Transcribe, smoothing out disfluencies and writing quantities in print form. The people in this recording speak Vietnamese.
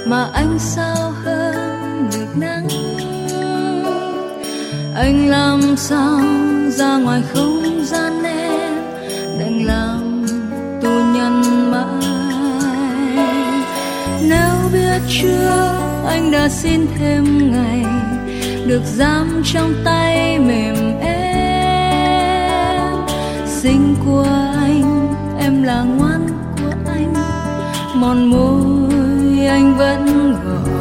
mà anh sao hơn được nắng. Anh làm sao ra ngoài không gian em, đành làm tù nhân mãi. Nếu biết chưa anh đã xin thêm ngày được giam trong tay mềm em. Xinh của anh, em là ngoan của anh, mòn môi anh vẫn gọi.